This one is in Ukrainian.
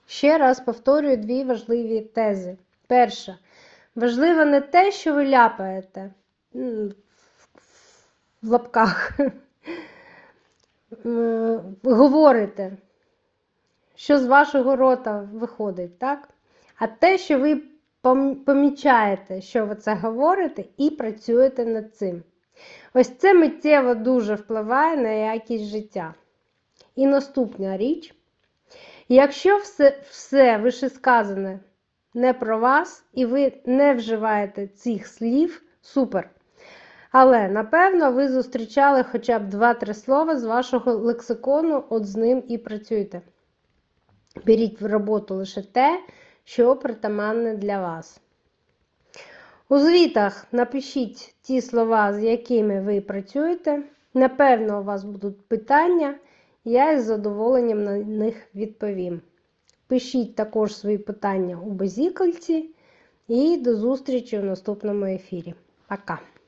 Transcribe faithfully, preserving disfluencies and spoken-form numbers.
Ще раз повторюю дві важливі тези. Перша. Важливо не те, що ви ляпаєте в лапках, говорите, що з вашого рота виходить, так? А те, що ви помічаєте, що ви це говорите, і працюєте над цим. Ось це миттєво дуже впливає на якість життя. І наступна річ. Якщо все, все вищесказане не про вас, і ви не вживаєте цих слів, супер. Але, напевно, ви зустрічали хоча б два-три слова з вашого лексикону, от з ним і працюйте. Беріть в роботу лише те, що притаманне для вас. У звітах напишіть ті слова, з якими ви працюєте. Напевно, у вас будуть питання, я із задоволенням на них відповім. Пишіть також свої питання у базікальці і до зустрічі в наступному ефірі. Пока!